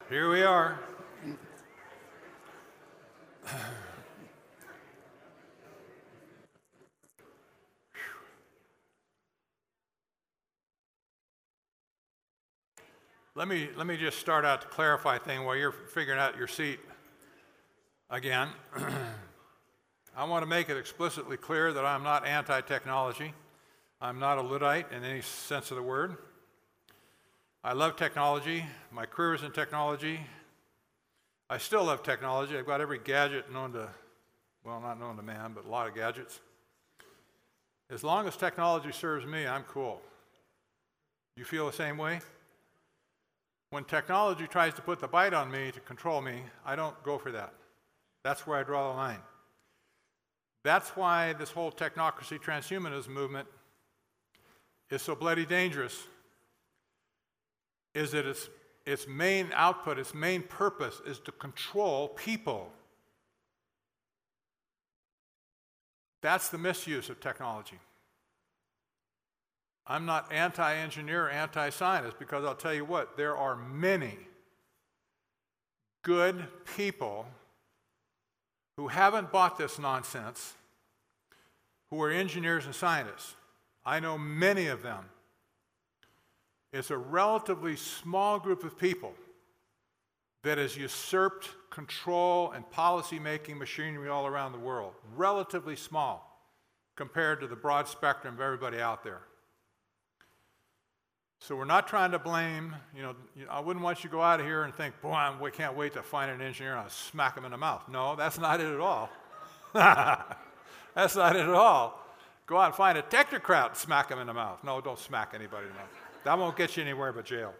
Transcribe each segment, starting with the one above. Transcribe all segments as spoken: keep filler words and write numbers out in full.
Here we are. Let me, let me just start out to clarify a thing while you're figuring out your seat again. I want to make it explicitly clear that I'm not anti-technology. I'm not a Luddite in any sense of the word. I love technology. My career is in technology. I still love technology. I've got every gadget known to, well, not known to man, but a lot of gadgets. As long as technology serves me, I'm cool. You feel the same way? When technology tries to put the bite on me to control me, I don't go for that. That's where I draw the line. That's why this whole technocracy transhumanism movement is so bloody dangerous, is that its, its main output, its main purpose is to control people. That's the misuse of technology. I'm not anti-engineer or anti-scientist because I'll tell you what, there are many good people who haven't bought this nonsense, who are engineers and scientists. I know many of them. It's a relatively small group of people that has usurped control and policy-making machinery all around the world. Relatively small compared to the broad spectrum of everybody out there. So we're not trying to blame, you know, I wouldn't want you to go out of here and think, boy, I can't wait to find an engineer and I'll smack him in the mouth. No, that's not it at all. That's not it at all. Go out and find a technocrat and smack him in the mouth. No, don't smack anybody in the mouth. That won't get you anywhere but jail.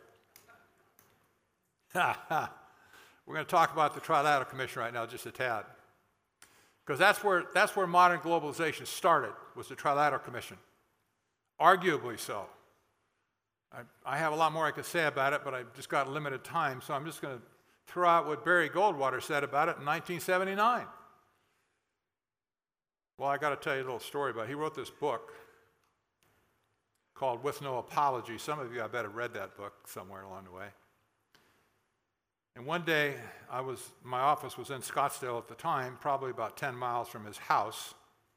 We're going to talk about the Trilateral Commission right now just a tad. Because that's where, that's where modern globalization started, was the Trilateral Commission. Arguably so. I, I have a lot more I could say about it, but I've just got limited time, so I'm just going to throw out what Barry Goldwater said about it in nineteen seventy-nine. Well, I got to tell you a little story about it. He wrote this book called With No Apology. Some of you, I bet, have read that book somewhere along the way. And one day, I was, my office was in Scottsdale at the time, probably about ten miles from his house.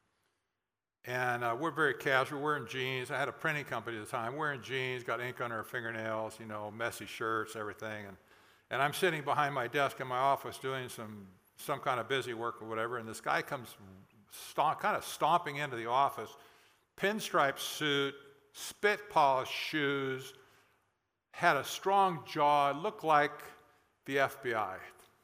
And uh, we're very casual, we're in jeans. I had a printing company at the time. We're in jeans, got ink on our fingernails, you know, messy shirts, everything. And, and I'm sitting behind my desk in my office doing some, some kind of busy work or whatever, and this guy comes stomp, kind of stomping into the office, pinstripe suit, spit polished shoes, had a strong jaw, looked like the F B I.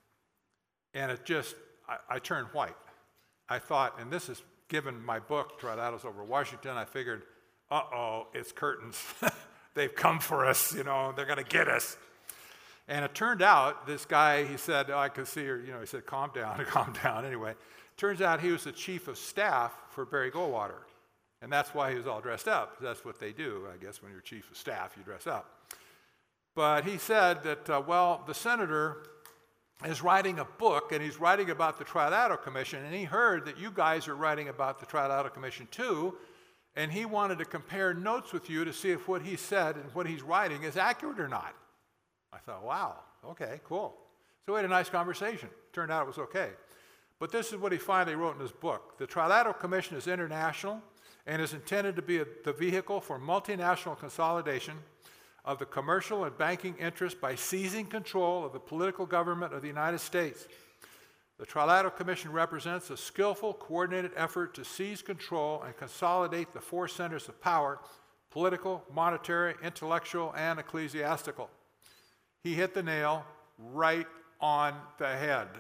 And it just, I, I turned white. I thought, and this is given my book, Trilaterals Over Washington, I figured, uh-oh, it's curtains. They've come for us, you know, they're going to get us. And it turned out, this guy, he said, oh, I could see her, you know, he said, calm down, calm down. Anyway, turns out he was the chief of staff for Barry Goldwater. And that's why he was all dressed up. That's what they do, I guess, when you're chief of staff, you dress up. But he said that, uh, well, the senator is writing a book, and he's writing about the Trilateral Commission, and he heard that you guys are writing about the Trilateral Commission too, and he wanted to compare notes with you to see if what he said and what he's writing is accurate or not. I thought, wow, okay, cool. So we had a nice conversation. Turned out it was okay. But this is what he finally wrote in his book. The Trilateral Commission is international and is intended to be a, the vehicle for multinational consolidation of the commercial and banking interests by seizing control of the political government of the United States. The Trilateral Commission represents a skillful, coordinated effort to seize control and consolidate the four centers of power: political, monetary, intellectual, and ecclesiastical. He hit the nail right on the head.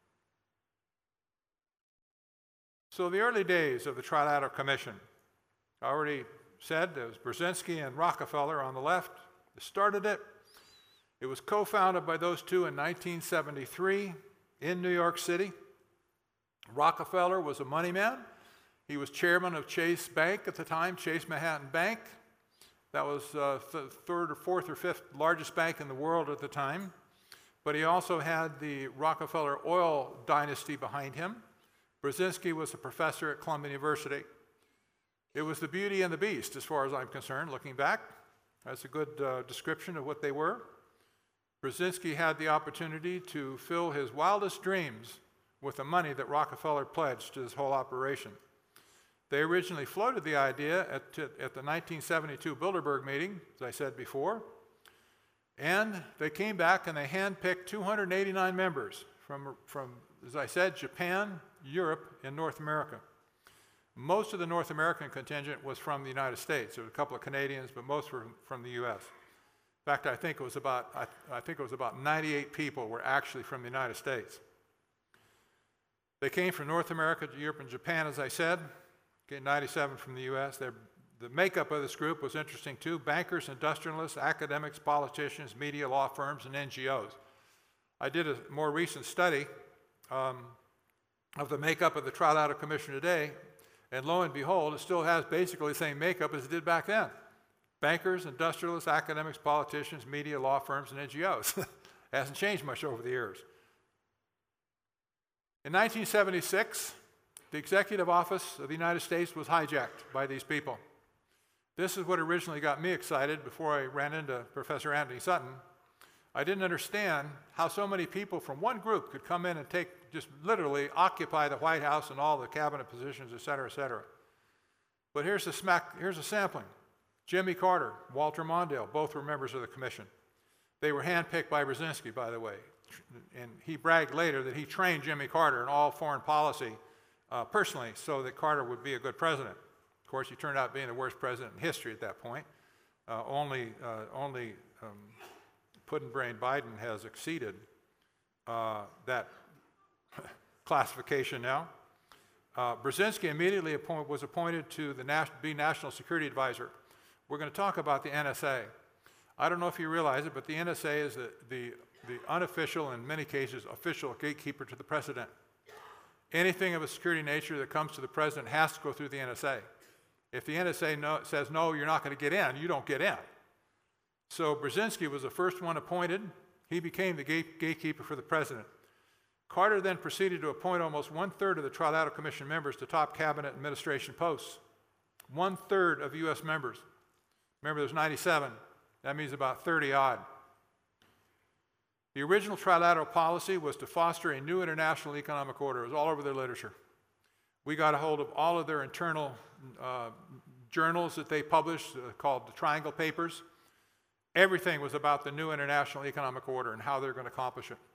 So the early days of the Trilateral Commission, I already said there was Brzezinski and Rockefeller on the left that started it. It was co-founded by those two in nineteen seventy-three in New York City. Rockefeller was a money man. He was chairman of Chase Bank at the time, Chase Manhattan Bank. That was uh, the third or fourth or fifth largest bank in the world at the time. But he also had the Rockefeller oil dynasty behind him. Brzezinski was a professor at Columbia University. It was the beauty and the beast, as far as I'm concerned, looking back. That's a good uh, description of what they were. Brzezinski had the opportunity to fill his wildest dreams with the money that Rockefeller pledged to this whole operation. They originally floated the idea at, at the nineteen seventy-two Bilderberg meeting, as I said before, and they came back and they handpicked two hundred eighty-nine members from, from, as I said, Japan, Europe, and North America. Most of the North American contingent was from the United States. There were a couple of Canadians, but most were from the U S. In fact, I think it was about, I, I think it was about ninety-eight people were actually from the United States. They came from North America, Europe, and Japan, as I said. Okay, ninety-seven from the U S. They're, the makeup of this group was interesting too. Bankers, industrialists, academics, politicians, media, law firms, and N G Os. I did a more recent study um, of the makeup of the Trilateral Commission today, and lo and behold, it still has basically the same makeup as it did back then. Bankers, industrialists, academics, politicians, media, law firms, and N G Os. Hasn't changed much over the years. In nineteen seventy-six, the executive office of the United States was hijacked by these people. This is what originally got me excited before I ran into Professor Anthony Sutton. I didn't understand how so many people from one group could come in and take, just literally occupy the White House and all the cabinet positions, et cetera, et cetera. But here's the smack, here's a sampling. Jimmy Carter, Walter Mondale, both were members of the commission. They were handpicked by Brzezinski, by the way. And he bragged later that he trained Jimmy Carter in all foreign policy uh, personally so that Carter would be a good president. Of course, he turned out being the worst president in history at that point. Uh, only uh, only um, pudding-brained Biden has exceeded uh, that classification now. Uh, Brzezinski immediately appoint, was appointed to the Nas- be National Security Advisor. We're going to talk about the N S A. I don't know if you realize it, but the N S A is the, the, the unofficial, in many cases, official gatekeeper to the president. Anything of a security nature that comes to the president has to go through the N S A. If the N S A no, says, no, you're not going to get in, you don't get in. So Brzezinski was the first one appointed. He became the gate, gatekeeper for the president. Carter then proceeded to appoint almost one-third of the Trilateral Commission members to top cabinet administration posts. One-third of U S members. Remember, there's ninety-seven. That means about thirty odd. The original trilateral policy was to foster a new international economic order. It was all over their literature. We got a hold of all of their internal uh, journals that they published uh, called the Triangle Papers. Everything was about the new international economic order and how they're going to accomplish it.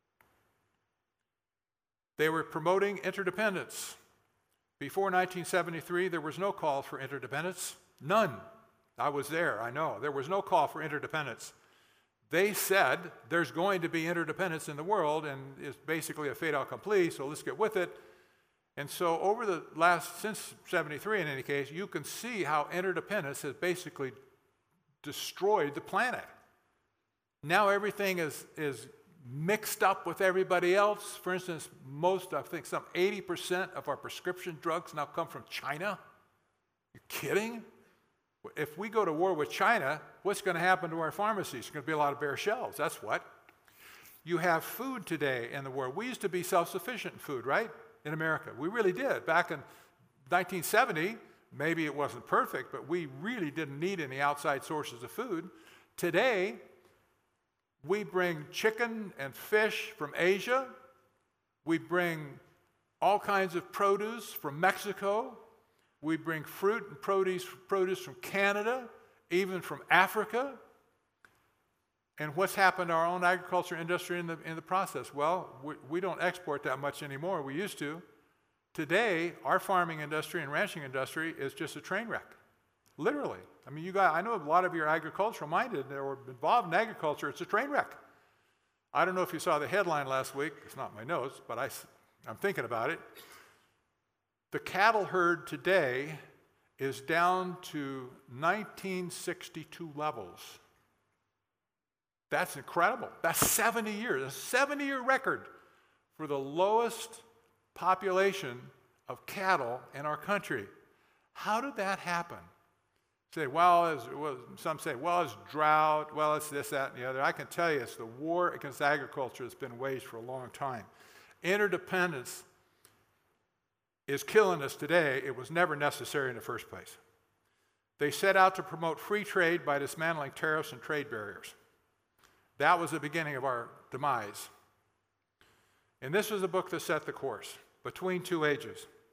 They were promoting interdependence. Before nineteen seventy-three, there was no call for interdependence. None. I was there, I know. There was no call for interdependence. They said there's going to be interdependence in the world, and it's basically a fait accompli, so let's get with it. And so over the last, since seventy-three in any case, you can see how interdependence has basically destroyed the planet. Now everything is, is mixed up with everybody else. For instance, most, I think some eighty percent of our prescription drugs now come from China. You kidding? If we go to war with China, what's going to happen to our pharmacies? There's going to be a lot of bare shelves, that's what. You have food today in the world. We used to be self-sufficient in food, right? In America. We really did. Back in nineteen seventy, maybe it wasn't perfect, but we really didn't need any outside sources of food. Today, we bring chicken and fish from Asia. We bring all kinds of produce from Mexico. We bring fruit and produce, produce from Canada, even from Africa. And what's happened to our own agriculture industry in the, in the process? Well, we, we don't export that much anymore. We used to. Today, our farming industry and ranching industry is just a train wreck, literally. I mean, you guys, I know a lot of you are agricultural minded or involved in agriculture. It's a train wreck. I don't know if you saw the headline last week. It's not my notes, but I, I'm thinking about it. The cattle herd today is down to nineteen sixty-two levels. That's incredible. That's seventy years, a seventy-year record for the lowest population of cattle in our country. How did that happen? Say, well, it's, well, some say, well, it's drought, well, it's this, that, and the other. I can tell you it's the war against agriculture that's been waged for a long time. Interdependence is killing us today. It was never necessary in the first place. They set out to promote free trade by dismantling tariffs and trade barriers. That was the beginning of our demise. And this was a book that set the course, Between Two Ages.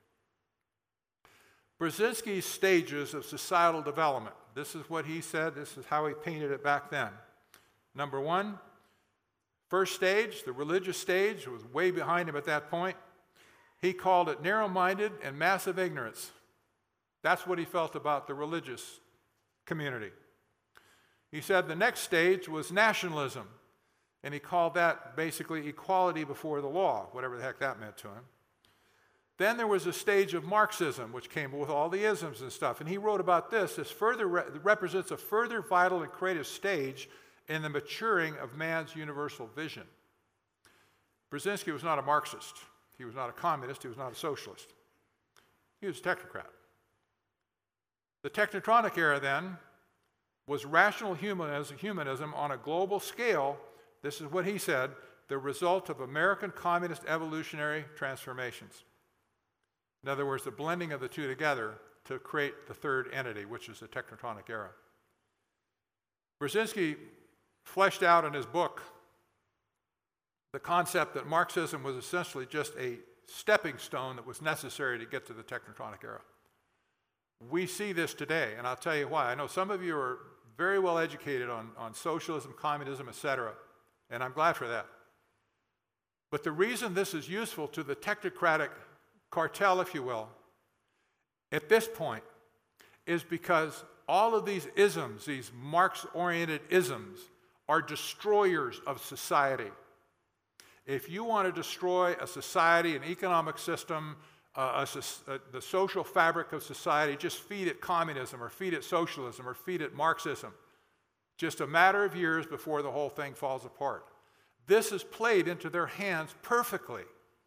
Brzezinski's stages of societal development. This is what he said. This is how he painted it back then. Number one, first stage, the religious stage, was way behind him at that point. He called it narrow-minded and massive ignorance. That's what he felt about the religious community. He said the next stage was nationalism, and he called that basically equality before the law, whatever the heck that meant to him. Then there was a stage of Marxism, which came with all the isms and stuff, and he wrote about this. This further re- represents a further vital and creative stage in the maturing of man's universal vision. Brzezinski was not a Marxist. He was not a communist. He was not a socialist. He was a technocrat. The technotronic era, then, was rational humanism, humanism on a global scale. This is what he said, the result of American communist evolutionary transformations. In other words, the blending of the two together to create the third entity, which is the technotronic era. Brzezinski fleshed out in his book the concept that Marxism was essentially just a stepping stone that was necessary to get to the technotronic era. We see this today, and I'll tell you why. I know some of you are very well educated on, on socialism, communism, et cetera, and I'm glad for that. But the reason this is useful to the technocratic cartel, if you will, at this point, is because all of these isms, these Marx-oriented isms, are destroyers of society. If you want to destroy a society, an economic system, uh, a, a, the social fabric of society, just feed it communism or feed it socialism or feed it Marxism. Just a matter of years before the whole thing falls apart. This is played into their hands perfectly.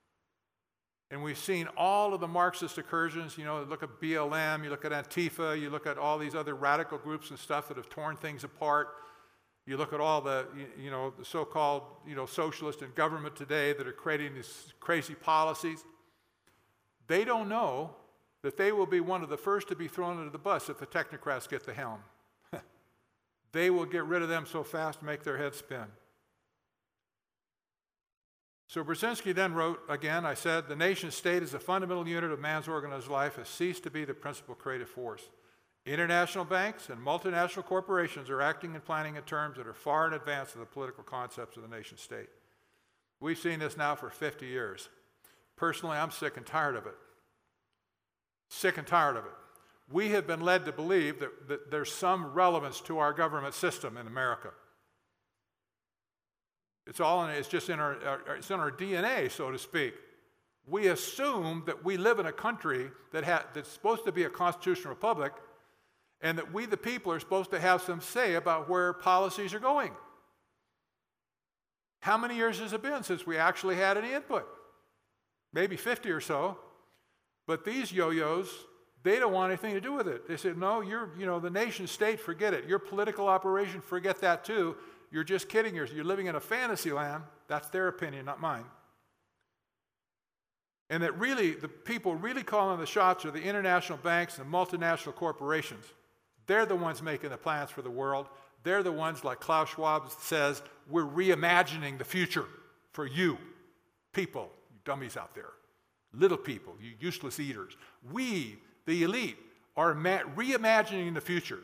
And we've seen all of the Marxist incursions. You know, look at B L M, you look at Antifa, you look at all these other radical groups and stuff that have torn things apart. You look at all the, you know, the so-called, you know, socialists in government today that are creating these crazy policies. They don't know that they will be one of the first to be thrown into the bus if the technocrats get the helm. They will get rid of them so fast, make their heads spin. So Brzezinski then wrote, again, I said, the nation state as a fundamental unit of man's organized life has ceased to be the principal creative force. International banks and multinational corporations are acting and planning in terms that are far in advance of the political concepts of the nation state. We've seen this now for fifty years. Personally, I'm sick and tired of it. Sick and tired of it. We have been led to believe that, that there's some relevance to our government system in America. It's all in, it's just in our, our, it's in our D N A, so to speak. We assume that we live in a country that ha, that's supposed to be a constitutional republic, and that we, the people, are supposed to have some say about where policies are going. How many years has it been since we actually had any input? Maybe fifty or so. But these yo-yos, they don't want anything to do with it. They said, no, you're, you know, the nation state, forget it. Your political operation, forget that too. You're just kidding yourself. You're living in a fantasy land. That's their opinion, not mine. And that really, the people really calling the shots are the international banks and multinational corporations. They're the ones making the plans for the world. They're the ones, like Klaus Schwab says, we're reimagining the future for you, people, you dummies out there, little people, you useless eaters. We, the elite, are ma- reimagining the future.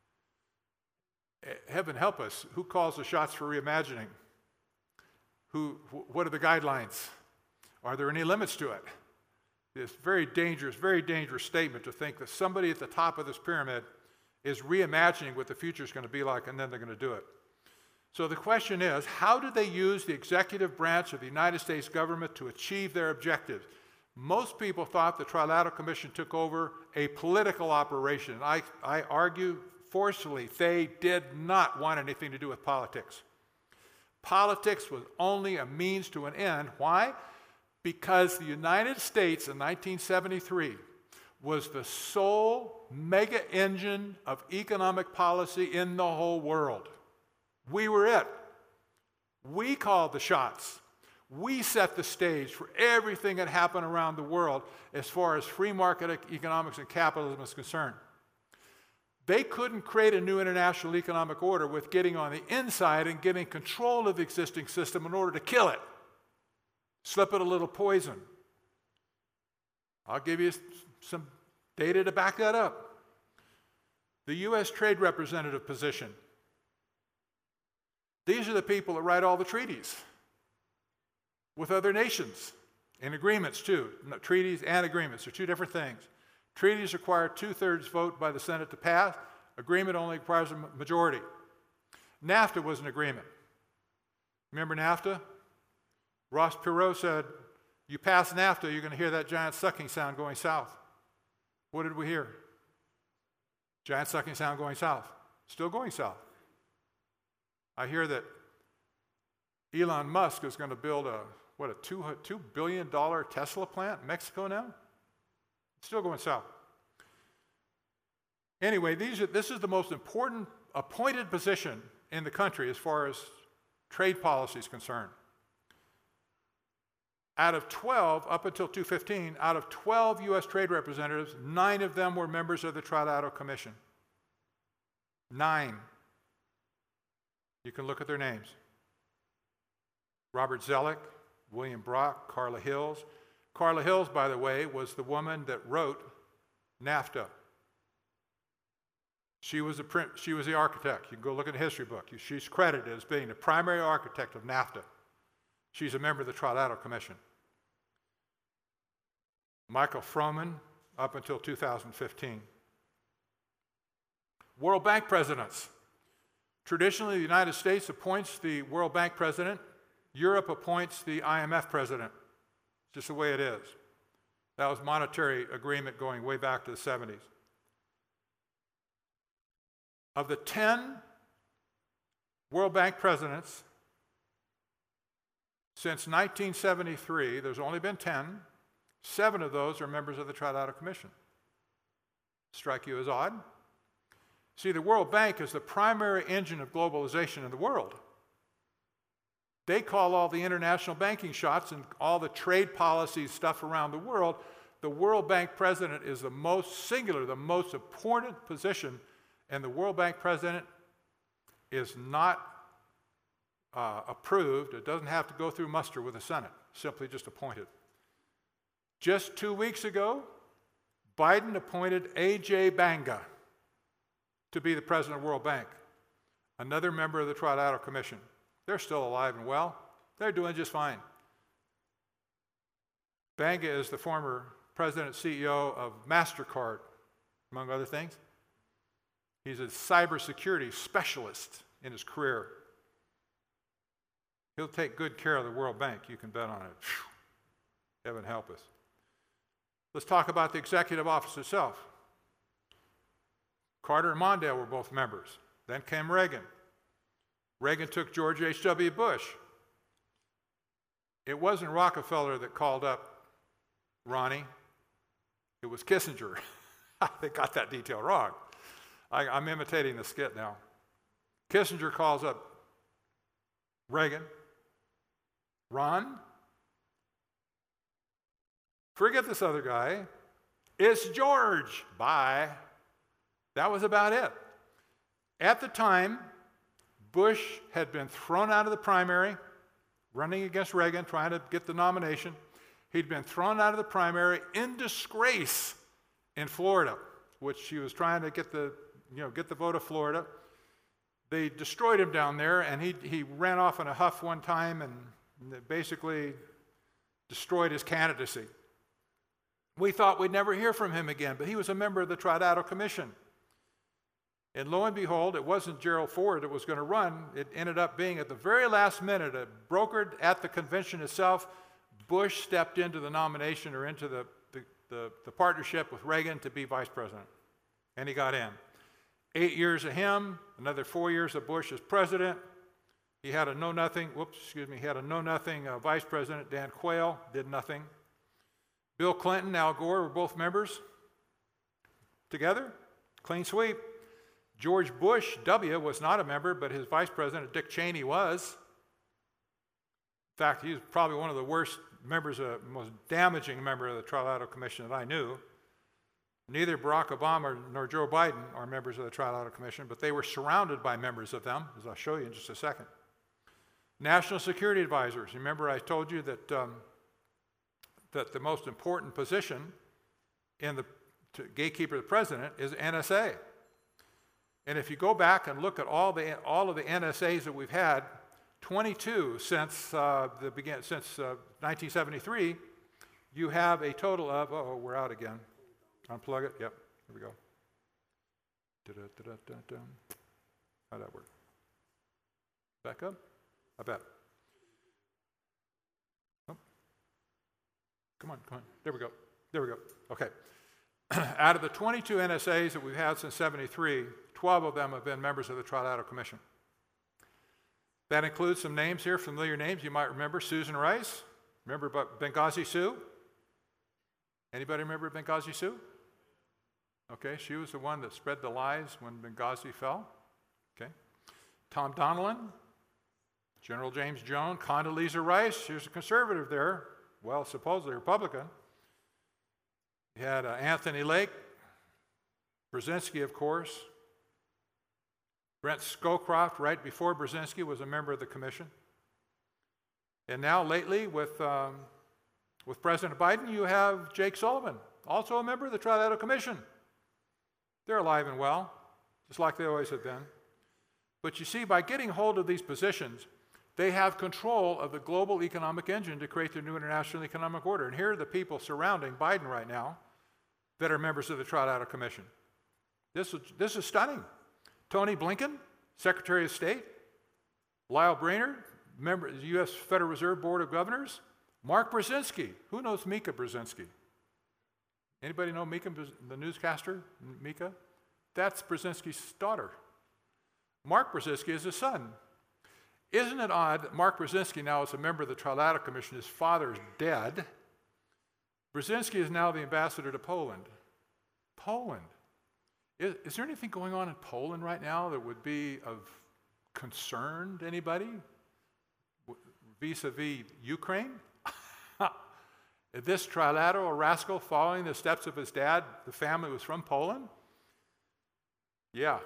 Heaven help us. Who calls the shots for reimagining? Who? What are the guidelines? Are there any limits to it? It's a very dangerous, very dangerous statement to think that somebody at the top of this pyramid is reimagining what the future is going to be like, and then they're going to do it. So the question is, how do they use the executive branch of the United States government to achieve their objectives? Most people thought the Trilateral Commission took over a political operation. I, I argue forcefully, they did not want anything to do with politics. Politics was only a means to an end. Why? Because the United States in nineteen seventy-three was the sole mega engine of economic policy in the whole world. We were it. We called the shots. We set the stage for everything that happened around the world as far as free market economics and capitalism is concerned. They couldn't create a new international economic order with getting on the inside and getting control of the existing system in order to kill it. Slip it a little poison. I'll give you some data to back that up. The U S Trade Representative position. These are the people that write all the treaties with other nations, and agreements too. No, treaties and agreements are two different things. Treaties require two-thirds vote by the Senate to pass. Agreement only requires a majority. NAFTA was an agreement. Remember NAFTA? Ross Perot said, you pass NAFTA, you're going to hear that giant sucking sound going south. What did we hear? Giant sucking sound going south. Still going south. I hear that Elon Musk is going to build a, what, a two, two billion dollar Tesla plant in Mexico now? Still going south. Anyway, these are, this is the most important appointed position in the country as far as trade policy is concerned. Out of twelve, up until two fifteen, out of twelve U S trade representatives, nine of them were members of the Trilateral Commission. Nine. You can look at their names. Robert Zoellick, William Brock, Carla Hills. Carla Hills, by the way, was the woman that wrote NAFTA. She was, a print, she was the architect. You can go look in the history book. She's credited as being the primary architect of NAFTA. She's a member of the Trilateral Commission. Michael Froman, up until two thousand fifteen. World Bank presidents. Traditionally, the United States appoints the World Bank president. Europe appoints the I M F president. It's just the way it is. That was monetary agreement going way back to the seventies. Of the ten World Bank presidents, since nineteen seventy-three, there's only been ten. Seven of those are members of the Trilateral Commission. Strike you as odd? See, the World Bank is the primary engine of globalization in the world. They call all the international banking shots and all the trade policy stuff around the world. The World Bank president is the most singular, the most important position, and the World Bank president is not uh, approved. It doesn't have to go through muster with the Senate, simply just appointed. Just two weeks ago, Biden appointed A J Banga to be the president of the World Bank, another member of the Trilateral Commission. They're still alive and well. They're doing just fine. Banga is the former president and C E O of MasterCard, among other things. He's a cybersecurity specialist in his career. He'll take good care of the World Bank. You can bet on it. Whew. Heaven help us. Let's talk about the executive office itself. Carter and Mondale were both members. Then came Reagan. Reagan took George H W Bush. It wasn't Rockefeller that called up Ronnie. It was Kissinger. They got that detail wrong. I, I'm imitating the skit now. Kissinger calls up Reagan. Ron, forget this other guy. It's George. Bye. That was about it. At the time, Bush had been thrown out of the primary, running against Reagan, trying to get the nomination. He'd been thrown out of the primary in disgrace in Florida, which he was trying to get the, you know, get the vote of Florida. They destroyed him down there, and he, he ran off in a huff one time and basically destroyed his candidacy. We thought we'd never hear from him again, but he was a member of the Trilateral Commission. And lo and behold, it wasn't Gerald Ford that was going to run. It ended up being at the very last minute, uh, brokered at the convention itself. Bush stepped into the nomination or into the, the, the, the partnership with Reagan to be vice president. And he got in. Eight years of him, another four years of Bush as president. He had a know-nothing, whoops, excuse me, he had a know-nothing uh, vice president, Dan Quayle, did nothing. Bill Clinton, Al Gore were both members. Together, clean sweep. George Bush W. was not a member, but his vice president, Dick Cheney, was. In fact, he was probably one of the worst members, uh, most damaging member of the Trilateral Commission that I knew. Neither Barack Obama nor Joe Biden are members of the Trilateral Commission, but they were surrounded by members of them, as I'll show you in just a second. National security advisors. Remember I told you that, um, that the most important position in the to gatekeeper of the president is N S A. And if you go back and look at all the all of the N S As that we've had, twenty-two since uh, the begin since uh, nineteen seventy-three, you have a total of oh we're out again. Unplug it. Yep. Here we go. Da-da-da-da-da-da. How'd that work? Back up. I bet. Oh. Come on, come on. There we go. There we go. Okay. Out of the twenty-two N S As that we've had since seventy-three, twelve of them have been members of the Trilateral Commission. That includes some names here, familiar names you might remember. Susan Rice. Remember Benghazi Sue? Anybody remember Benghazi Sue? Okay, she was the one that spread the lies when Benghazi fell. Okay. Tom Donilon, General James Jones, Condoleezza Rice. She was a conservative there, well, supposedly Republican. You had uh, Anthony Lake, Brzezinski, of course. Brent Scowcroft, right before Brzezinski, was a member of the commission. And now, lately, with, um, with President Biden, you have Jake Sullivan, also a member of the Trilateral Commission. They're alive and well, just like they always have been. But you see, by getting hold of these positions, they have control of the global economic engine to create the new international economic order. And here are the people surrounding Biden right now that are members of the Trilateral Commission. This is, this is stunning. Tony Blinken, Secretary of State. Lyle Brainerd, member of the U S Federal Reserve Board of Governors. Mark Brzezinski. Who knows Mika Brzezinski? Anybody know Mika, the newscaster, Mika? That's Brzezinski's daughter. Mark Brzezinski is his son. Isn't it odd that Mark Brzezinski now is a member of the Trilateral Commission? His father is dead. Brzezinski is now the ambassador to Poland. Poland. Is, is there anything going on in Poland right now that would be of concern to anybody vis-a-vis Ukraine? This trilateral rascal following the steps of his dad, the family was from Poland? Yeah.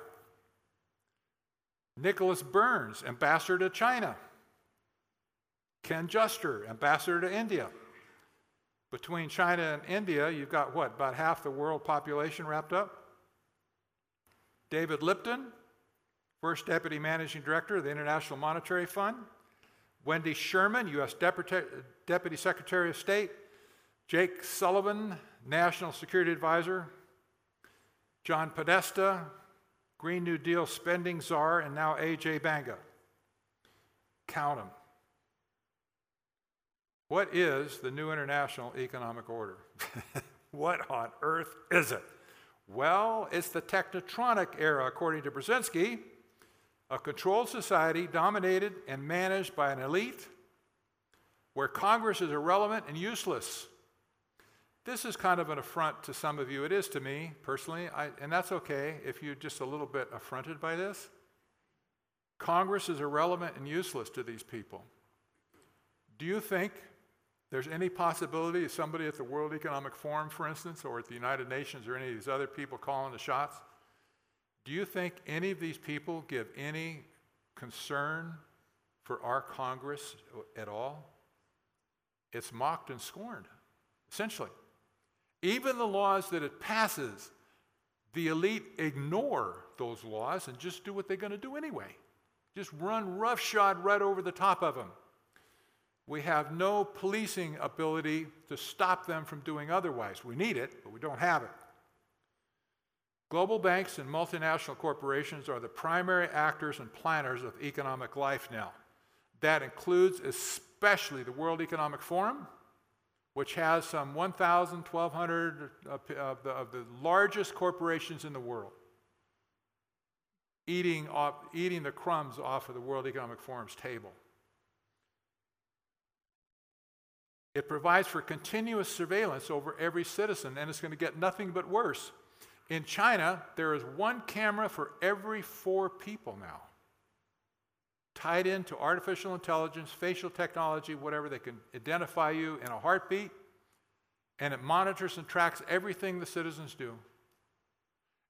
Nicholas Burns, ambassador to China. Ken Juster, ambassador to India. Between China and India, you've got what, about half the world population wrapped up? David Lipton, first deputy managing director of the International Monetary Fund. Wendy Sherman, U S Deputy, Deputy Secretary of State. Jake Sullivan, National Security Advisor. John Podesta, Green New Deal spending czar, and now A J Banga. Count them. What is the new international economic order? What on earth is it? Well, it's the technotronic era, according to Brzezinski, a controlled society dominated and managed by an elite where Congress is irrelevant and useless. This is kind of an affront to some of you. It is to me, personally, I, and that's okay if you're just a little bit affronted by this. Congress is irrelevant and useless to these people. Do you think there's any possibility of somebody at the World Economic Forum, for instance, or at the United Nations or any of these other people calling the shots? Do you think any of these people give any concern for our Congress at all? It's mocked and scorned, essentially. Even the laws that it passes, the elite ignore those laws and just do what they're going to do anyway. Just run roughshod right over the top of them. We have no policing ability to stop them from doing otherwise. We need it, but we don't have it. Global banks and multinational corporations are the primary actors and planners of economic life now. That includes especially the World Economic Forum, which has some one thousand, twelve hundred of the, of the largest corporations in the world eating, off, eating the crumbs off of the World Economic Forum's table. It provides for continuous surveillance over every citizen, and it's going to get nothing but worse. In China, there is one camera for every four people now, tied into artificial intelligence, facial technology, whatever. They can identify you in a heartbeat, and it monitors and tracks everything the citizens do.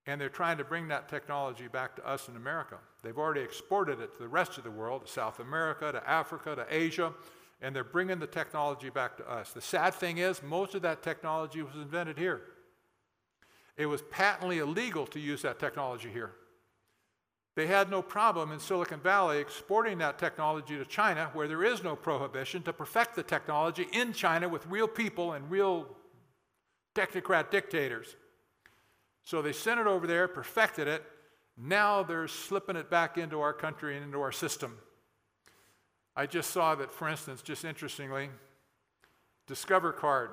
And they're trying to bring that technology back to us in America. They've already exported it to the rest of the world, to South America, to Africa, to Asia, and they're bringing the technology back to us. The sad thing is, most of that technology was invented here. It was patently illegal to use that technology here. They had no problem in Silicon Valley exporting that technology to China, where there is no prohibition, to perfect the technology in China with real people and real technocrat dictators. So they sent it over there, perfected it. Now they're slipping it back into our country and into our system. I just saw that, for instance, just interestingly, Discover Card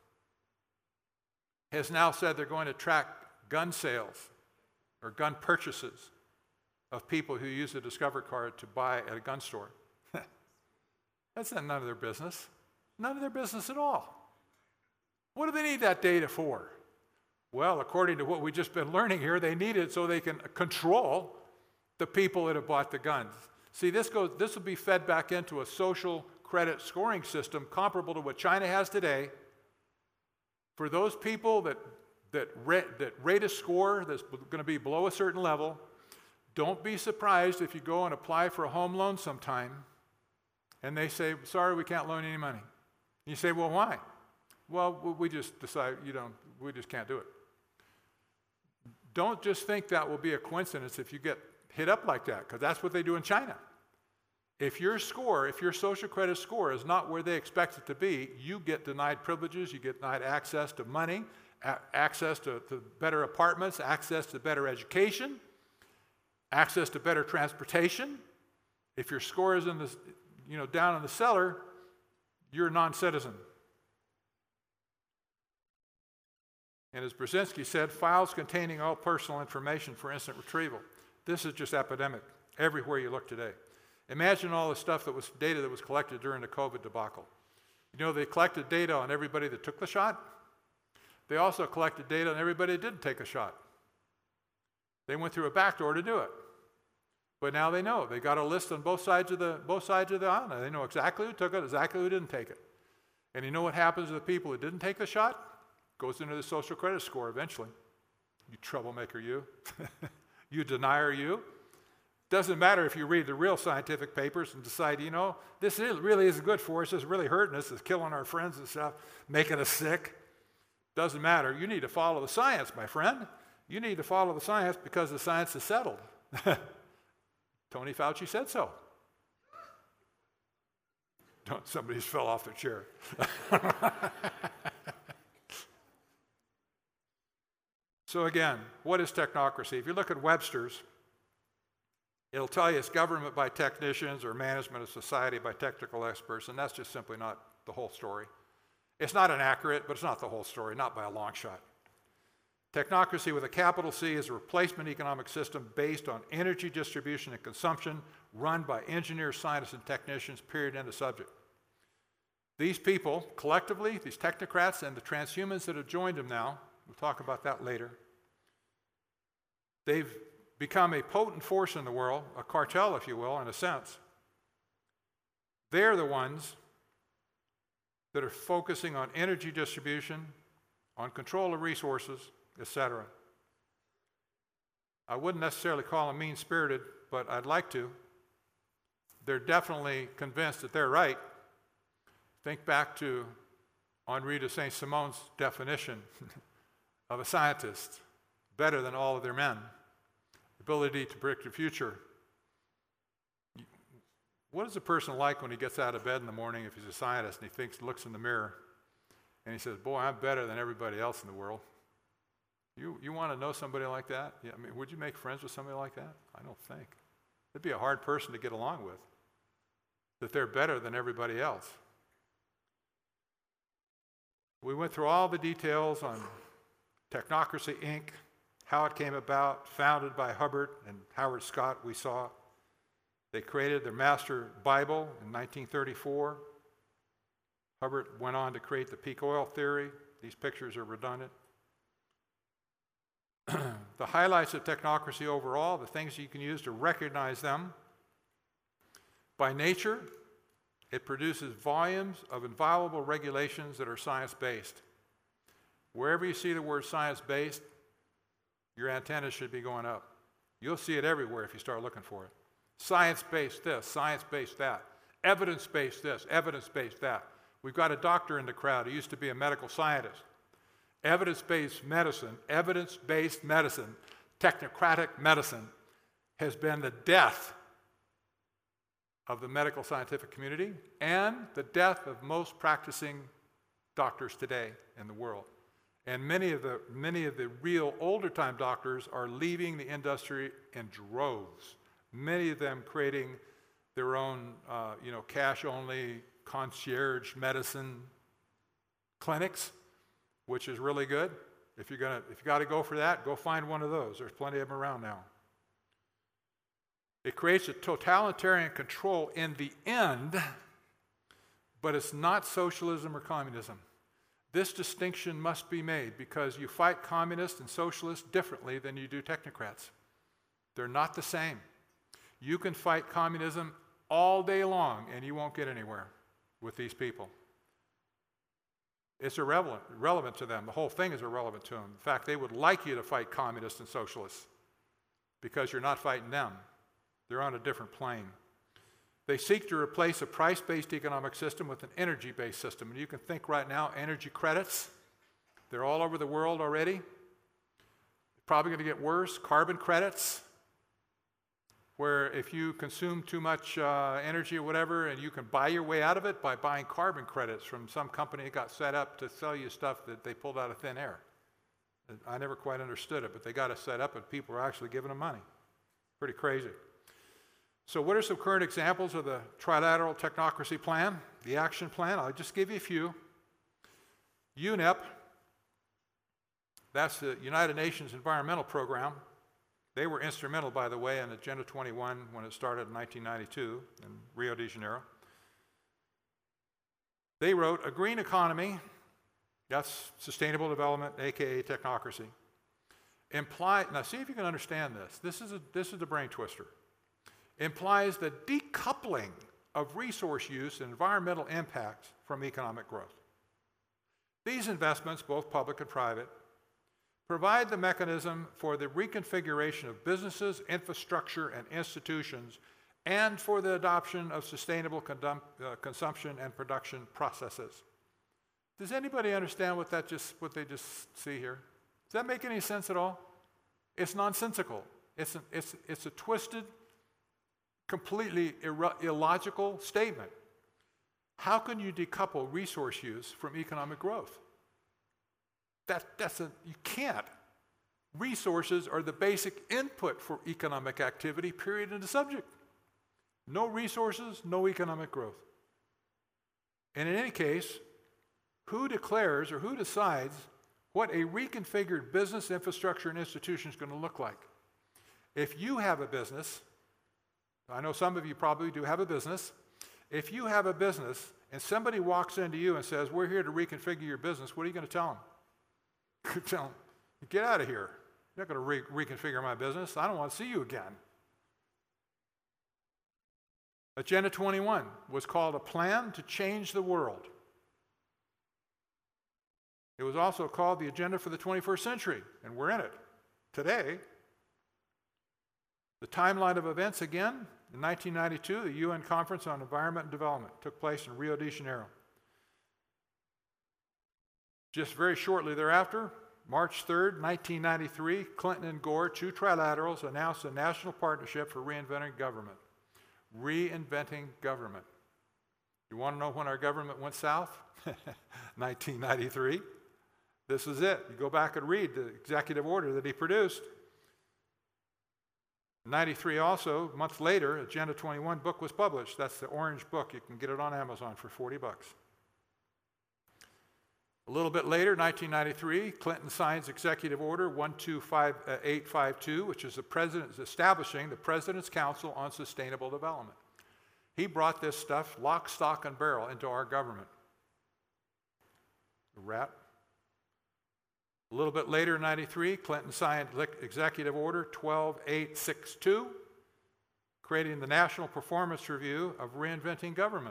has now said they're going to track gun sales or gun purchases of people who use the Discover Card to buy at a gun store. That's not none of their business. None of their business at all. What do they need that data for? Well, according to what we've just been learning here, they need it so they can control the people that have bought the guns. See, this goes. This will be fed back into a social credit scoring system comparable to what China has today. For those people that, that, rate, that rate a score that's going to be below a certain level, don't be surprised if you go and apply for a home loan sometime and they say, sorry, we can't loan you any money. And you say, well, why? Well, we just decide, you don't, we just can't do it. Don't just think that will be a coincidence if you get hit up like that, because that's what they do in China. If your score, if your social credit score is not where they expect it to be, you get denied privileges, you get denied access to money, a- access to, to better apartments, access to better education, access to better transportation. If your score is in the, you know, down in the cellar, you're a non-citizen. And as Brzezinski said, files containing all personal information for instant retrieval. This is just epidemic everywhere you look today. Imagine all the stuff that was data that was collected during the COVID debacle. You know, they collected data on everybody that took the shot. They also collected data on everybody that didn't take a shot. They went through a back door to do it. But now they know. They got a list on both sides of the both sides of the aisle. They know exactly who took it, exactly who didn't take it. And you know what happens to the people who didn't take the shot? Goes into the social credit score eventually. You troublemaker, you. You denier, you. Doesn't matter if you read the real scientific papers and decide, you know, this is, really isn't good for us. This is really hurting us. It's killing our friends and stuff, making us sick. Doesn't matter. You need to follow the science, my friend. You need to follow the science because the science is settled. Tony Fauci said so. Don't, somebody just fell off their chair. So again, what is technocracy? If you look at Webster's, it'll tell you it's government by technicians or management of society by technical experts, and that's just simply not the whole story. It's not inaccurate, but it's not the whole story, not by a long shot. Technocracy with a capital C is a replacement economic system based on energy distribution and consumption run by engineers, scientists, and technicians, period, end of subject. These people, collectively, these technocrats and the transhumans that have joined them now, we'll talk about that later, they've become a potent force in the world, a cartel, if you will, in a sense. They're the ones that are focusing on energy distribution, on control of resources, et cetera. I wouldn't necessarily call them mean-spirited, but I'd like to. They're definitely convinced that they're right. Think back to Henri de Saint-Simon's definition of a scientist, better than all of their men, ability to predict the future. What is a person like when he gets out of bed in the morning if he's a scientist and he thinks, looks in the mirror and he says, boy, I'm better than everybody else in the world? You, you want to know somebody like that? Yeah, I mean, would you make friends with somebody like that? I don't think. It'd be a hard person to get along with, that they're better than everybody else. We went through all the details on Technocracy, Incorporated, how it came about, founded by Hubbard and Howard Scott, we saw. They created their master Bible in nineteen thirty-four. Hubbard went on to create the peak oil theory. These pictures are redundant. The highlights of technocracy overall, the things you can use to recognize them. By nature, it produces volumes of inviolable regulations that are science-based. Wherever you see the word science-based, your antennas should be going up. You'll see it everywhere if you start looking for it. Science-based this, science-based that, evidence-based this, evidence-based that. We've got a doctor in the crowd who used to be a medical scientist. Evidence-based medicine, evidence-based medicine, technocratic medicine has been the death of the medical scientific community and the death of most practicing doctors today in the world. And many of the, many of the real older time doctors are leaving the industry in droves. Many of them creating their own, uh, you know, cash-only concierge medicine clinics, which is really good. If you're gonna, if you got to go for that, go find one of those. There's plenty of them around now. It creates a totalitarian control in the end, but it's not socialism or communism. This distinction must be made because you fight communists and socialists differently than you do technocrats. They're not the same. You can fight communism all day long and you won't get anywhere with these people. It's irrelevant, irrelevant to them. The whole thing is irrelevant to them. In fact, they would like you to fight communists and socialists because you're not fighting them. They're on a different plane. They seek to replace a price-based economic system with an energy-based system. And you can think right now, energy credits, they're all over the world already. Probably going to get worse. Carbon credits, where if you consume too much uh, energy or whatever, and you can buy your way out of it by buying carbon credits from some company that got set up to sell you stuff that they pulled out of thin air. I never quite understood it, but they got it set up and people are actually giving them money. Pretty crazy. So what are some current examples of the trilateral technocracy plan, the action plan? I'll just give you a few. U N E P, that's the United Nations Environmental Program. They were instrumental, by the way, in Agenda twenty-one when it started in nineteen ninety-two in Rio de Janeiro. They wrote, a green economy, that's sustainable development, aka technocracy, imply, now see if you can understand this. This is a, this is the brain twister. Implies the decoupling of resource use and environmental impacts from economic growth. These investments, both public and private, provide the mechanism for the reconfiguration of businesses, infrastructure, and institutions, and for the adoption of sustainable condum- uh, consumption and production processes. Does anybody understand what that just what they just see here? Does that make any sense at all? It's nonsensical. It's a, it's, it's a twisted, completely ir- illogical statement. How can you decouple resource use from economic growth? That, that's a, you can't. Resources are the basic input for economic activity, period, and the subject. No resources, no economic growth. And in any case, who declares or who decides what a reconfigured business, infrastructure, and institution is going to look like? If you have a business, I know some of you probably do have a business. If you have a business and somebody walks into you and says, we're here to reconfigure your business, what are you going to tell them? Tell them, get out of here. You're not going to re- reconfigure my business. I don't want to see you again. Agenda twenty-one was called a plan to change the world. It was also called the Agenda for the twenty-first century, and we're in it today. The timeline of events again, in nineteen ninety-two, the U N Conference on Environment and Development took place in Rio de Janeiro. Just very shortly thereafter, March third, nineteen ninety-three, Clinton and Gore, two trilaterals, announced a national partnership for reinventing government. Reinventing government. You want to know when our government went south? nineteen ninety-three. This is it. You go back and read the executive order that he produced. In ninety-three also, a month later, Agenda twenty-one book was published. That's the orange book. You can get it on Amazon for forty bucks. A little bit later, nineteen ninety-three, Clinton signs Executive Order one two five eight five two, which is the president's establishing the President's Council on Sustainable Development. He brought this stuff lock, stock, and barrel into our government. A rat. A little bit later, in ninety-three, Clinton signed Executive Order twelve eight six two, creating the National Performance Review of Reinventing Government.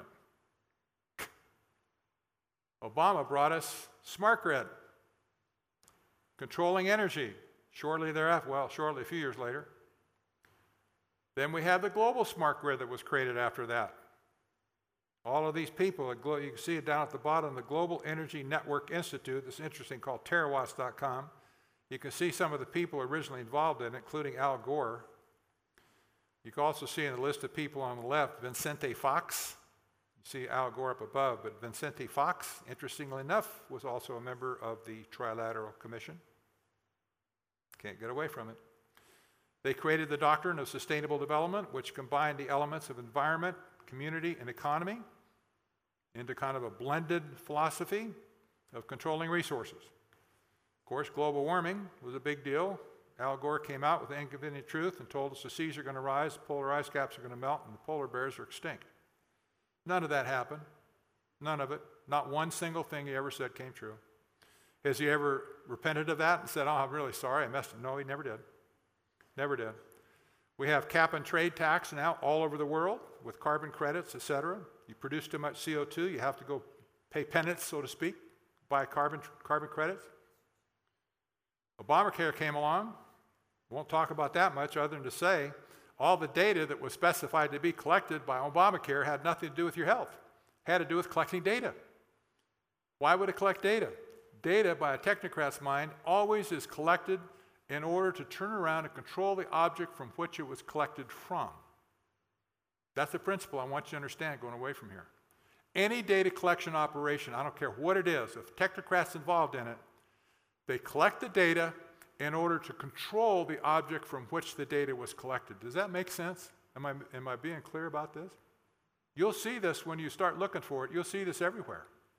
Obama brought us Smart Grid, controlling energy, Shortly thereafter, well, shortly a few years later, then we have the global smart grid that was created after that. All of these people, you can see it down at the bottom, the Global Energy Network Institute, this is interesting, called terawatts dot com. You can see some of the people originally involved in it, including Al Gore. You can also see in the list of people on the left, Vicente Fox. You see Al Gore up above, but Vicente Fox, interestingly enough, was also a member of the Trilateral Commission. Can't get away from it. They created the doctrine of sustainable development, which combined the elements of environment, community, and economy into kind of a blended philosophy of controlling resources. Of course, global warming was a big deal. Al Gore came out with the inconvenient truth and told us the seas are going to rise, the polar ice caps are going to melt, and the polar bears are extinct. None of that happened. None of it. Not one single thing he ever said came true. Has he ever repented of that and said, oh, I'm really sorry, I messed up? No, he never did. Never did. We have cap and trade tax now all over the world with carbon credits, et cetera. You produce too much C O two, you have to go pay penance, so to speak, buy carbon, carbon credits. Obamacare came along. Won't talk about that much other than to say all the data that was specified to be collected by Obamacare had nothing to do with your health. It had to do with collecting data. Why would it collect data? Data, by a technocrat's mind, always is collected in order to turn around and control the object from which it was collected from. That's the principle I want you to understand going away from here. Any data collection operation, I don't care what it is, if technocrats involved in it, they collect the data in order to control the object from which the data was collected. Does that make sense? Am I, am I being clear about this? You'll see this when you start looking for it. You'll see this everywhere.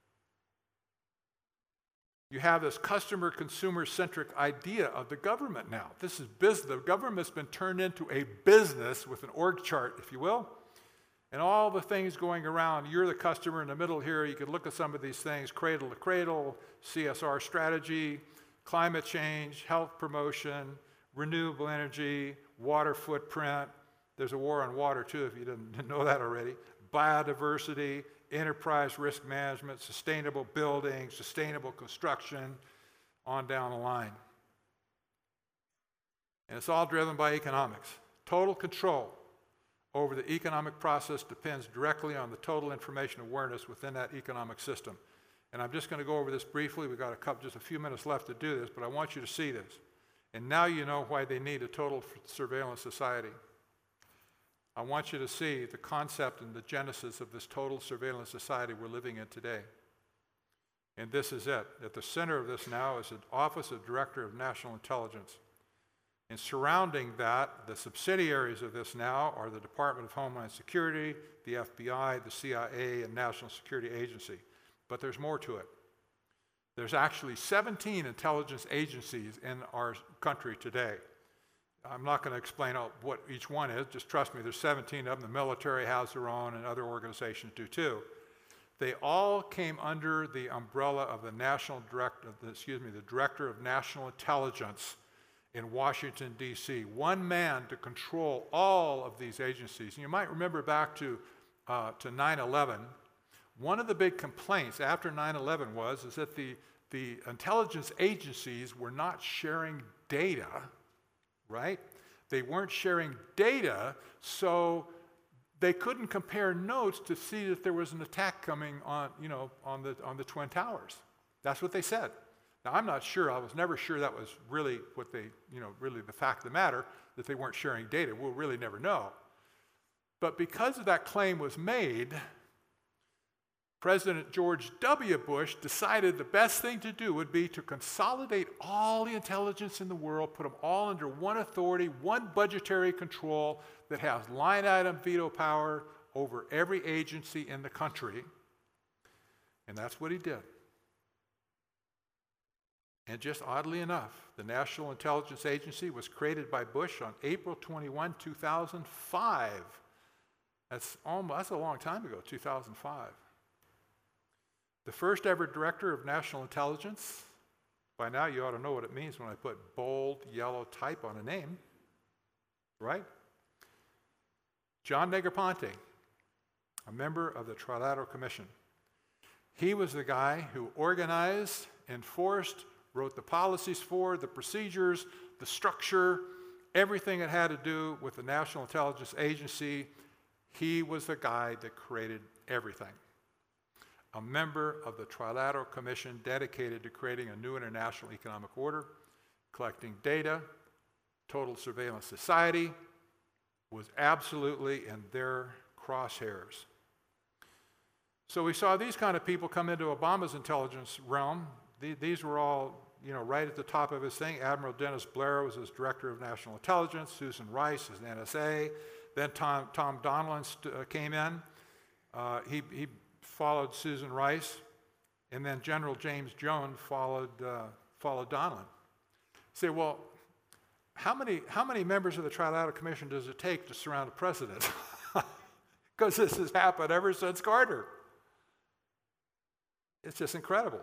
You have this customer consumer centric idea of the government now. This is business. The government's been turned into a business with an org chart, if you will. And all the things going around, you're the customer in the middle here. You could look at some of these things, cradle to cradle, C S R strategy, climate change, health promotion, renewable energy, water footprint. There's a war on water too, if you didn't know that already. Biodiversity, enterprise risk management, sustainable building, sustainable construction, on down the line. And it's all driven by economics. Total control over the economic process depends directly on the total information awareness within that economic system. And I'm just going to go over this briefly. We've got a couple, just a few minutes left to do this, but I want you to see this. And now you know why they need a total surveillance society. I want you to see the concept and the genesis of this total surveillance society we're living in today. And this is it. At the center of this now is the Office of Director of National Intelligence. And surrounding that, the subsidiaries of this now are the Department of Homeland Security, the F B I, the C I A, and National Security Agency. But there's more to it. There's actually seventeen intelligence agencies in our country today. I'm not going to explain all, what each one is. Just trust me, there's seventeen of them. The military has their own, and other organizations do too. They all came under the umbrella of the National Director, excuse me, the Director of National Intelligence in Washington, D C One man to control all of these agencies. And you might remember back to uh, to nine eleven. One of the big complaints after nine eleven was is that the, the intelligence agencies were not sharing data, right? They weren't sharing data, so they couldn't compare notes to see that there was an attack coming on, you know, on the, on the Twin Towers. That's what they said. Now, I'm not sure. I was never sure that was really what they, you know, really the fact of the matter, that they weren't sharing data. We'll really never know. But because of that claim was made, President George W. Bush decided the best thing to do would be to consolidate all the intelligence in the world, put them all under one authority, one budgetary control that has line item veto power over every agency in the country. And that's what he did. And just oddly enough, the National Intelligence Agency was created by Bush on April twenty-first, two thousand five. That's almost, that's a long time ago, two thousand five. The first ever director of national intelligence, by now you ought to know what it means when I put bold yellow type on a name, right? John Negroponte, a member of the Trilateral Commission. He was the guy who organized, enforced, wrote the policies for, the procedures, the structure, everything it had to do with the National Intelligence Agency. He was the guy that created everything. A member of the Trilateral Commission dedicated to creating a new international economic order, collecting data, total surveillance society, was absolutely in their crosshairs. So we saw these kind of people come into Obama's intelligence realm. These were all, you know, right at the top of his thing. Admiral Dennis Blair was his director of national intelligence. Susan Rice is an N S A. Then Tom, Tom Donilon uh, came in. Uh, he, he followed Susan Rice. And then General James Jones followed, uh, followed Donilon. Say, well, how many, how many members of the Trilateral Commission does it take to surround a president? Because this has happened ever since Carter. It's just incredible.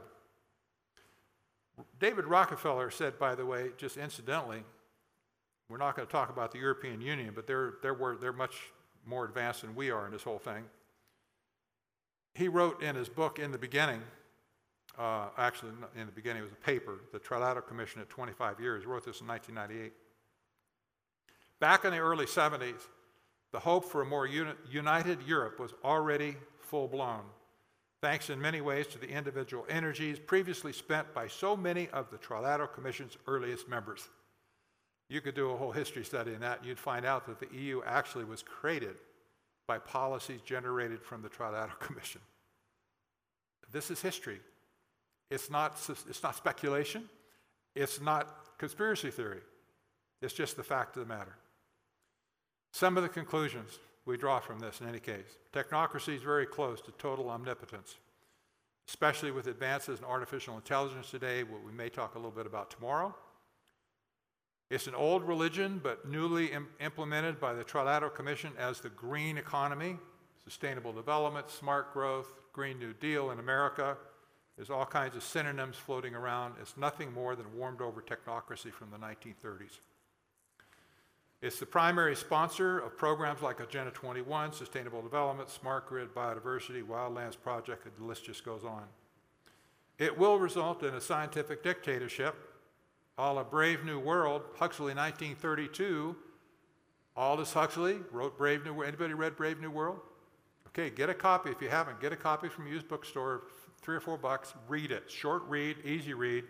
David Rockefeller said, by the way, just incidentally, we're not going to talk about the European Union, but they're, they're, they're much more advanced than we are in this whole thing. He wrote in his book, In the Beginning, uh, actually in the beginning it was a paper, the Trilateral Commission at twenty-five years, he wrote this in nineteen ninety-eight. Back in the early seventies, the hope for a more uni- united Europe was already full-blown, thanks in many ways to the individual energies previously spent by so many of the Trilateral Commission's earliest members. You could do a whole history study in that, and you'd find out that the E U actually was created by policies generated from the Trilateral Commission. This is history. It's not, it's not speculation. It's not conspiracy theory. It's just the fact of the matter. Some of the conclusions we draw from this, in any case. Technocracy is very close to total omnipotence, especially with advances in artificial intelligence today, what we may talk a little bit about tomorrow. It's an old religion, but newly im- implemented by the Trilateral Commission as the green economy, sustainable development, smart growth, Green New Deal in America. There's all kinds of synonyms floating around. It's nothing more than warmed over technocracy from the nineteen thirties. It's the primary sponsor of programs like Agenda twenty-one, Sustainable Development, Smart Grid, Biodiversity, Wildlands Project, and the list just goes on. It will result in a scientific dictatorship, a la Brave New World, Huxley, nineteen thirty-two. Aldous Huxley wrote Brave New World. Anybody read Brave New World? Okay, get a copy. If you haven't, get a copy from a used bookstore, three or four bucks, read it. Short read, easy read.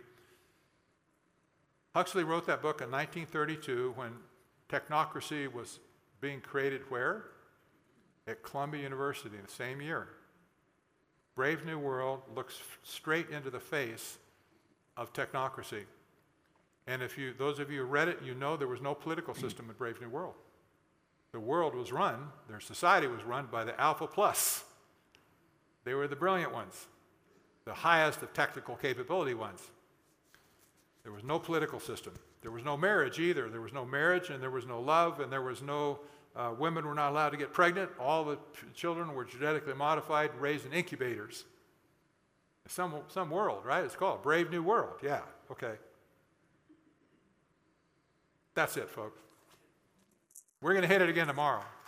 Huxley wrote that book in nineteen thirty-two when technocracy was being created where? At Columbia University in the same year. Brave New World looks straight into the face of technocracy. And if you, those of you who read it, you know there was no political system in Brave New World. The world was run, their society was run by the Alpha Plus. They were the brilliant ones, the highest of technical capability ones. There was no political system. There was no marriage either. There was no marriage, and there was no love, and there was no, uh, women were not allowed to get pregnant. All the ch- children were genetically modified and raised in incubators. Some, some world, right? It's called Brave New World. Yeah, okay. That's it, folks. We're going to hit it again tomorrow.